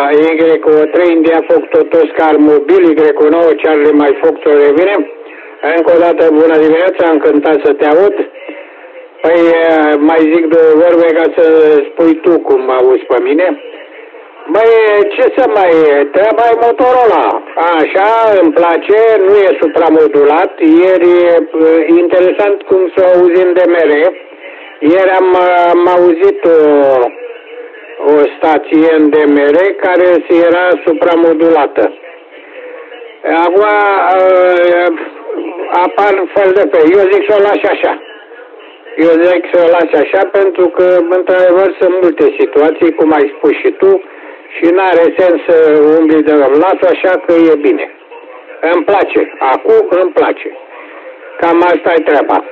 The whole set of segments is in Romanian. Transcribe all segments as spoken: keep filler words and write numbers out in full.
Y O trei India Foxtrot Oscar Mobil, Y O nouă Charlie Mai Foxtrot revine. Încă o dată bună dimineața, am cântat să te aud. Păi mai zic două vorbe ca să spui tu cum mă auzi pe mine. Băi, ce să mai e? Treaba e Motorola. Așa, îmi place, nu e supramodulat. Ieri e interesant cum să auzim de mere. Ieri am, am auzit o, o stație în D M R care era supramodulată. Acum apar fel de fel. Eu zic să o lași așa. Eu zic să o lași așa pentru că, într-adevăr, sunt multe situații, cum ai spus și tu, și n-are sens să umbli de rău. Las așa că e bine. Îmi place. Acum îmi place. Cam asta e treaba.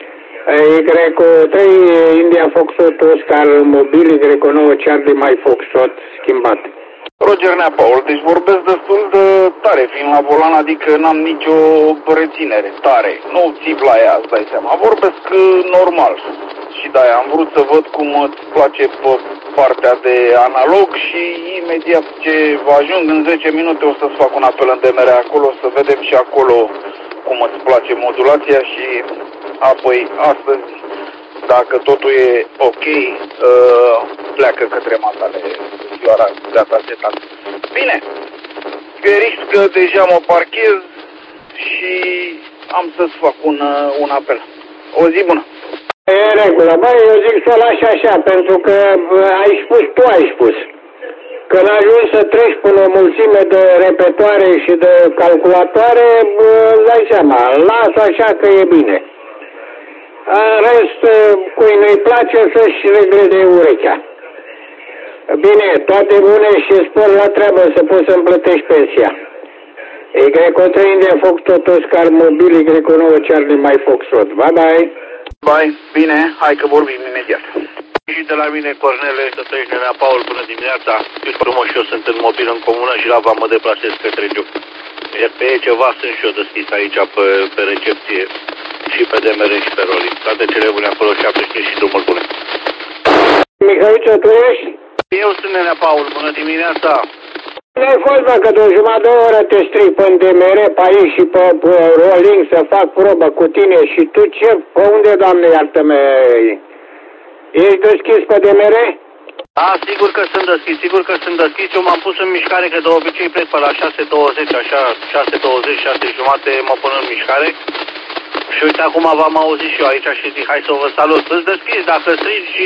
Y O trei India Foxtrot Oscar Mobil, Y O nouă Charlie Mai Foxtrot schimbat. Roger Nea Paul, deci vorbesc destul de tare fiind la volan, adică n-am nicio reținere, tare, nu țip la ea, îți dai seama, vorbesc normal și de-aia am vrut să văd cum îți place pe partea de analog și imediat ce vă ajung în zece minute o să-ți fac un apel în D M R acolo, să vedem și acolo cum îți place modulația și apoi astăzi, dacă totul e ok, uh, pleacă către matale. Ioara, gata, setat. Bine, e risc că deja mă parchez și am să-ți fac un, un apel. O zi bună. E regulă, băi, eu zic să o lași așa, pentru că ai spus, tu ai spus. Când ajungi să treci până o mulțime de repetoare și de calculatoare, îți dai seama, lasă așa că e bine. În rest, cui nu-i place să-și regleze urechea. Bine, toate bune și spor la treabă să poți să-mi plătești pensia. Y O trei India Foxtrot Oscar Mobil, Y O nouă Charlie Mai Foxtrot. Bye bye. Bye, bine, hai că vorbim imediat. Și de la mine, Cornele, să trăiești, Nenea Paul, până dimineața. Știți frumos, eu sunt în mobil în comună și la V A mă deplasez către Giuc. Iar pe e ceva sunt și eu deschis aici pe, pe recepție și pe D M R și pe Roli. Toate cele bune acolo și apreciez și drumul bune. Mihăiță, tu ești? Eu sunt Nenea Paul, bună dimineața. Ne-ai fost, bă, că de o jumătate de oră te strig pe D M R, pe aici și pe, pe Rolling să fac probă cu tine și tu ce? Pe unde, Doamne, iartă-mă? Ești deschis pe D M R? Da, sigur că sunt deschis, sigur că sunt deschis. Eu m-am pus în mișcare, că de obicei plec pe la șase douăzeci, așa, șase douăzeci, șase jumate mă pun în mișcare. Și uite, acum v-am auzit și eu aici și zic, hai să vă salut. Îți deschis, dacă strigi și,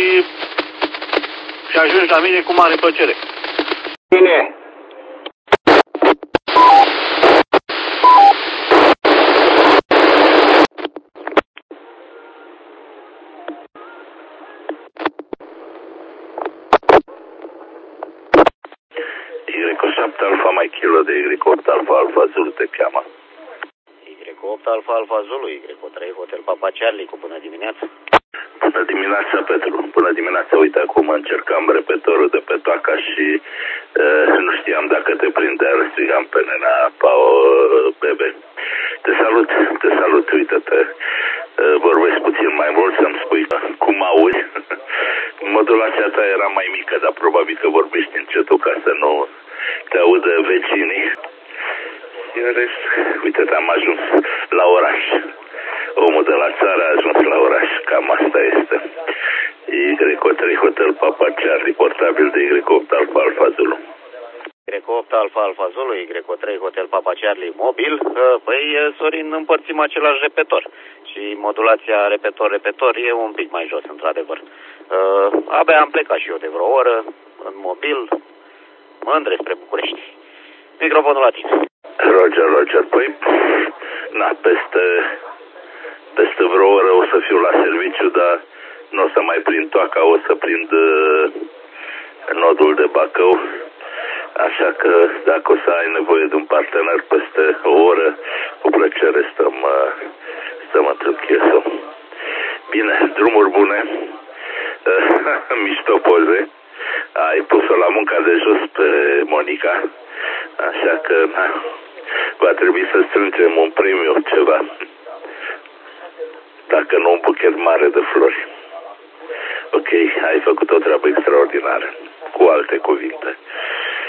și ajungi la mine cu mare plăcere. Bine. Y șapte Alfa mai kilo de Y opt Alfa Alfa Zulu te cheamă. Y opt Alfa Alfa Zulu, Y trei Hotel Papa Charlie, cu bună dimineața. Bună dimineața, Petru. Bună dimineața. Uite, acum încercam repetorul de pe toaca și uh, nu știam dacă te prindea, îl strigam pe Nenea Pao Bebe. Te salut, te salut, uite-te. Uh, vorbesc puțin mai mult să-mi spui cum auzi. Modulația ta era mai mică, dar probabil că vorbești încetul ca să nu te audă vecinii. În rest, uite-te, am ajuns la oraș. Omul de la țară a ajuns la oraș, cam asta este. Y O trei Hotel Papa Charlie, portabil de Y opt Alfa Alfa Zulu. Y opt Alfa Alfa Zulu, Y trei Hotel Papa Charlie mobil. Păi, Sorin, împărțim același repetor. Și modulația repetor-repetor e un pic mai jos, într-adevăr. Abia am plecat și eu de vreo oră, în mobil, mă îndrept spre București. Microfonul la tine. Roger, Roger, păi, na, peste... Peste vreo oră o să fiu la serviciu, dar nu o să mai prind toaca, o să prind uh, nodul de Bacău. Așa că dacă o să ai nevoie de un partener peste o oră, cu plăcere stăm, uh, stăm într-un chiesul. Bine, drumuri bune, uh, mișto poze. Ai pus-o la munca de jos pe Monica, așa că na, va trebui să strângem un premiu, ceva. Dacă nu un buchet mare de flori. Ok, ai făcut o treabă extraordinară, cu alte cuvinte.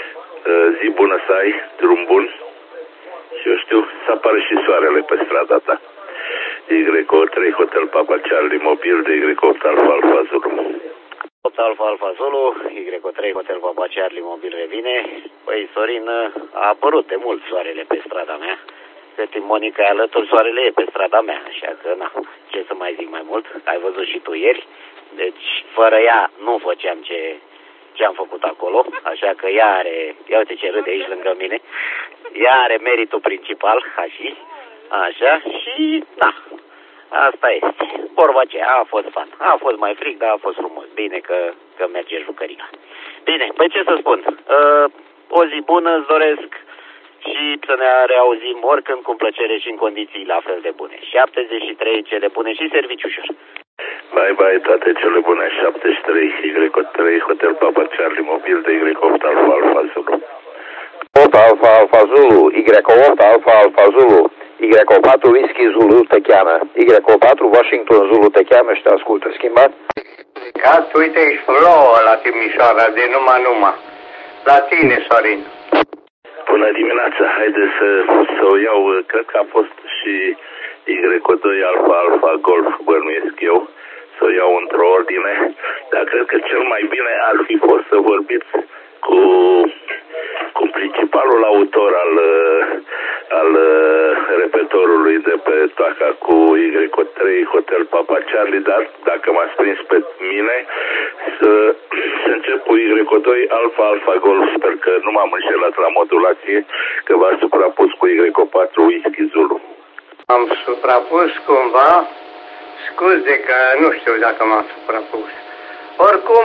zi bună să ai, drum bun. Și eu știu, să apară și soarele pe strada ta. Y O trei Hotel Papa Charlie Mobil de Y opt Alfa Alfa Zulu. opt Alfa Alfa Zulu, Y O trei Hotel Papa Charlie Mobil revine. Păi, Sorin, a apărut de mult soarele pe strada mea. Cât timp Monica e alături, soarele e pe strada mea. Așa că, na, ce să mai zic mai mult? Ai văzut și tu ieri. Deci, fără ea, nu făceam ce... ce am făcut acolo, așa că ea are, ia uite ce râde aici lângă mine, ea are meritul principal, așa, așa, și da, asta este. Vorba ce, a fost fan, a fost mai fric, dar a fost frumos, bine că, că merge jucăria. Bine, păi ce să spun, uh, o zi bună îți doresc și să ne reauzim oricând cu plăcere și în condiții la fel de bune. șaptezeci și trei cele bune și serviciu ușor. Bye bye, toate cele bune. șaptezeci și trei Y O trei Hotel Papa Charlie Mobil de Y opt Alfa Alfa Zulu. opt Alfa Alfa Zulu, Y opt Alfa Alfa Zulu, Y patru Whisky Zulu te cheamă, Y patru Washington Zulu te cheamă și te ascultă. Schimbat? Ca, uite, ești plouă la Timișoara, de numai numai. La tine, Sorin. Bună dimineața, haide să, să o iau, cred că a fost și Y doi Alfa Alfa Golf, bănuiesc eu, să o iau într-o ordine, dar cred că cel mai bine ar fi fost să vorbiți cu, cu principalul autor al, al repetorului de pe Toaca, cu Y trei Hotel Papa Charlie, dar dacă m-ați prins pe mine, să, să încep cu Y doi Alfa Alfa Golf, sper că nu m-am înșelat la modulație, că v-a suprapus cu Y patru Whisky Zulu. Am suprapus cumva, scuze că nu știu dacă m-am suprapus. Oricum,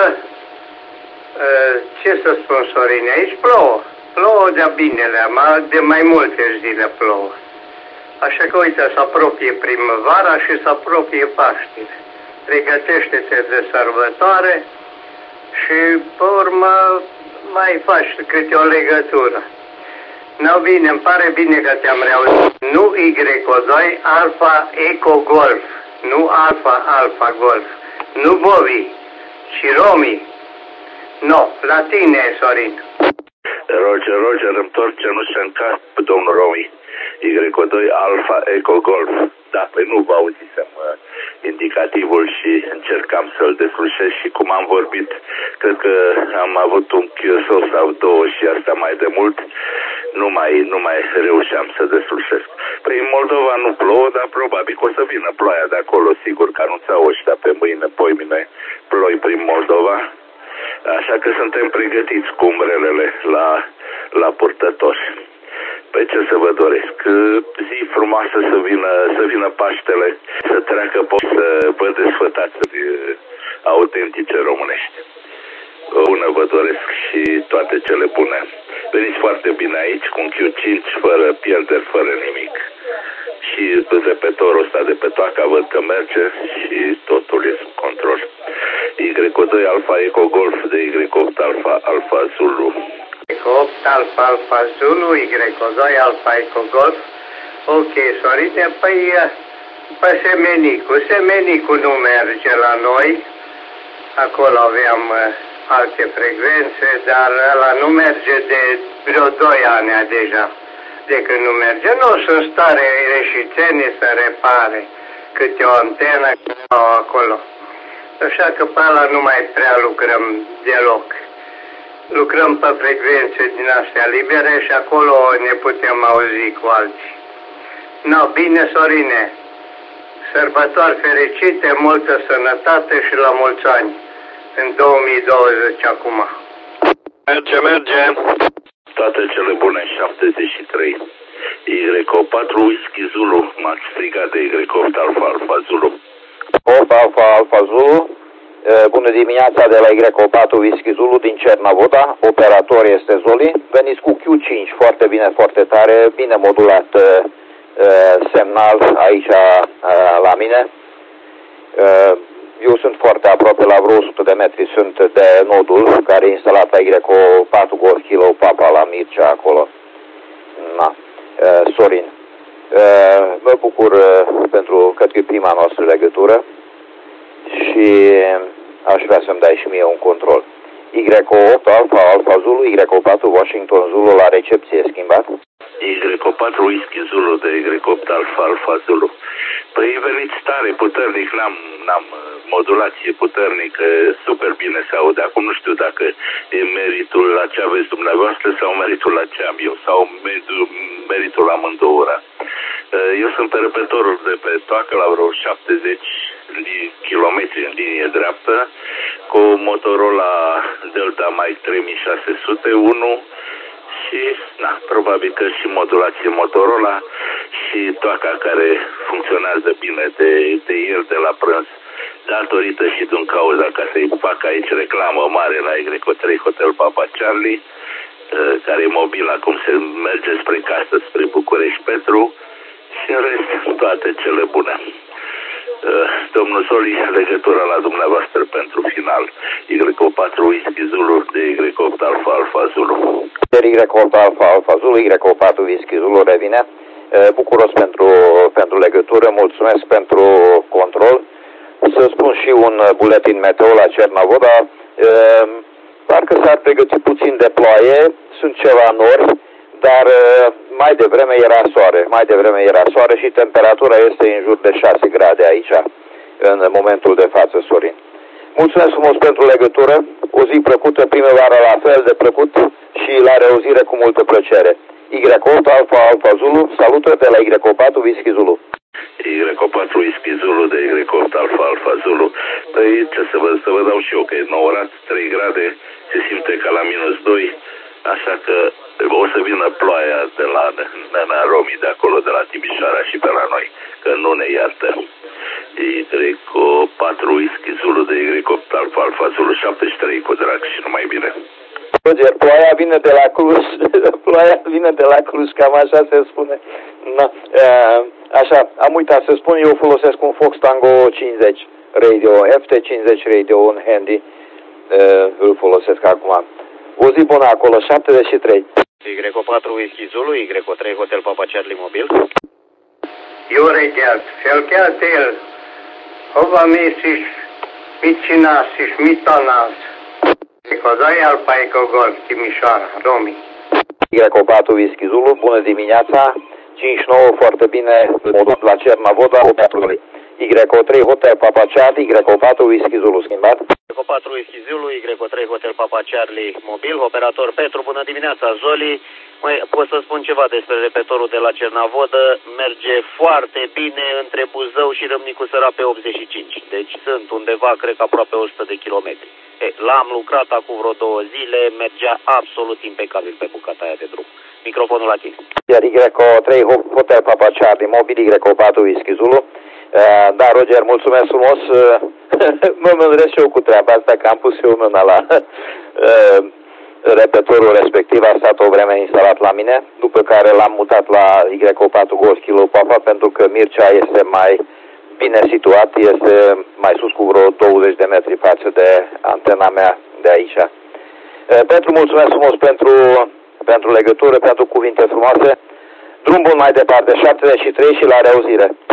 ce să spun, Sorin, aici plouă. Plouă de-a binele, de mai multe zile plouă. Așa că, uite, se apropie primăvara și se apropie Paștile. Pregătește-te de sărbătoare și, pe urmă, mai faci câte o legătură. Nu, bine, îmi pare bine că te-am reauzit. Nu Y doi Alfa Eco Golf, nu Alfa Alfa Golf, nu Bovi, ci Romi. Nu, la tine, Sorin. Roger, Roger, îmi torc cenușa în cap, domnul Romi. Y doi Alfa Eco Golf. Da, păi nu vă auzisem uh, indicativul și încercam să-l deslușesc și cum am vorbit, cred că am avut un Q S O sau două și asta mai de mult, nu mai, nu mai reușeam să deslușesc. Păi în Moldova nu plouă, dar probabil că o să vină ploaia de acolo, sigur că anunțau ăștia pe mâine, poimine, ploi prin Moldova. Așa că suntem pregătiți cu umbrelele la, la purtători. Păi ce să vă doresc? Zi frumoasă să vină, să vină Paștele, să treacă pot să vă desfătați autentice românești. Bună vă doresc și toate cele bune. Veniți foarte bine aici cu un Q cinci, fără pierderi, fără nimic. Și repetorul ăsta de pe Toaca văd că merge și totul e sub control. Y doi Alfa Eco Golf de Y opt Alfa Alfa Zulu. Y opt Alfa Alfa Zulu, Y doi Alfa Eco Golf. Ok, Sorine, păi pe Semenicu. Semenicu nu merge la noi. Acolo aveam alte frecvențe, dar ăla nu merge de vreo doi ani deja. De când nu merge, nu sunt stare reșițene să repare câte o antenă acolo. Așa că pe ăla nu mai prea lucrăm deloc. Lucrăm pe frecvențe din astea libere și acolo ne putem auzi cu alții. No, bine, Sorine, sărbători fericite, multă sănătate și la mulți ani în două mii douăzeci acum. Merge, merge. Toate cele bune, șaptezeci și trei. Y patru Whisky Zulu, m-ați strigat de Y opt Alfa Alfa Zulu. opt Alfa Alfa Zulu, bună dimineața de la Y patru Whisky Zulu din Cernavoda, operator este Zoli. Veniți cu Q cinci, foarte bine, foarte tare, bine modulat semnal aici la mine. Eu sunt foarte aproape, la vreo o sută de metri sunt de nodul care e instalat la Y patru Golf Kilo Papa la Mircea acolo. Na. Sorin, mă bucur pentru că e prima noastră legătură și aș vrea să-mi dai și mie un control. Y opt Alfa Alfa Zulu, Y patru Washington Zulu la recepție, schimbat. Y patru Whisky Zulu de Y opt Alfa Alfa Zulu. Păi veniți tare, puternic, n-am, n-am modulație puternică, super bine se aude. Acum nu știu dacă e meritul la ce aveți dumneavoastră sau meritul la ce am eu, sau meritul la amândouă. Eu sunt pe repetorul de pe toacă la vreo șaptezeci de kilometri în linie dreaptă, cu Motorola Delta Mic trei mii șase sute unu și, na, probabil că și modulație Motorola și toaca care funcționează bine de, de ieri de la prânz, datorită și din cauza, ca să-i fac aici reclamă mare la Y trei Hotel Papa Charlie, care e mobil acum, se merge spre casă, spre București Petru, și în rest toate cele bune. Domnul Soli, legătura la dumneavoastră pentru final. Y patru Whisky Zulu de Y opt Alfa Alfa Zulu. Y opt Alfa Alfa Zulu, Y patru Whisky Zulu revine. Bucuros pentru, pentru legătură, mulțumesc pentru control. Să spun și un buletin meteo la Cernavoda. Parcă s-ar pregăti puțin de ploaie, sunt ceva nori, dar mai devreme era soare, mai devreme era soare și temperatura este în jur de șase grade aici, în momentul de față, Sorin. Mulțumesc frumos pentru legătură, o zi plăcută, primăvară la fel de plăcut și la reauzire cu multă plăcere. Y opt Alfa Alfa Zulu, salută de la Y patru Whisky Zulu. Y patru Whisky Zulu de Y opt Alfa Alfa Zulu. Păi ce să vă, să vă dau și eu, că e nouă grade, trei grade, se simte ca la minus doi, așa că o să vină ploaia de la nena Romi de acolo, de la Timișoara și pe la noi, că nu ne iartă. Y patru Whisky Zulu de Y opt Alfa Alfa Zulu, șaptezeci și trei cu drag și numai bine. Roger, ploaia vine de la Cluj, ploaia vine de la Cluj, cam așa se spune. Na, așa, am uitat să spun, eu folosesc un Fox Tango cincizeci radio, F T cincizeci radio, un handy, îl folosesc acum. O zi bună acolo, șaptezeci și trei. Y patru Whisky Zulu, Y trei Hotel Papa Charlie mobil. Eu regealt, felkealt el, hova mész mit és mit tanálsz? Az Alfa Golf Timișoara, Romi. Y patru Whisky Zulu, bună dimineața, cinci nouă, foarte bine, modul la Cernavoda, Y trei Hotel Papa Charlie, Y patru Whisky Zulu, schimbat. Y patru Whisky Zulu, Y trei Hotel Papa Charlie mobil, operator Petru, bună dimineața, Zoli. Măi, pot să spun ceva despre repetorul de la Cernavodă, merge foarte bine între Buzău și Râmnicu Săra pe optzeci și cinci, deci sunt undeva, cred că aproape o sută de kilometri. L-am lucrat acum vreo două zile, mergea absolut impecabil pe bucata aia de drum. Microfonul la tine. Iar Y trei Hotel Papa Charlie mobil, Y patru Whisky Zulu. Da, Roger, mulțumesc frumos. Mă mândresc și eu cu treaba asta, că am pus eu mâna la repetorul respectiv, a stat o vreme instalat la mine, după care l-am mutat la Y patru Golf Kilo Papa, pentru că Mircea este mai bine situat, este mai sus cu vreo douăzeci de metri față de antena mea de aici. Petru, mulțumesc frumos pentru, pentru legătură, pentru cuvinte frumoase. Drum bun mai departe, șaptezeci și trei și la reauzire.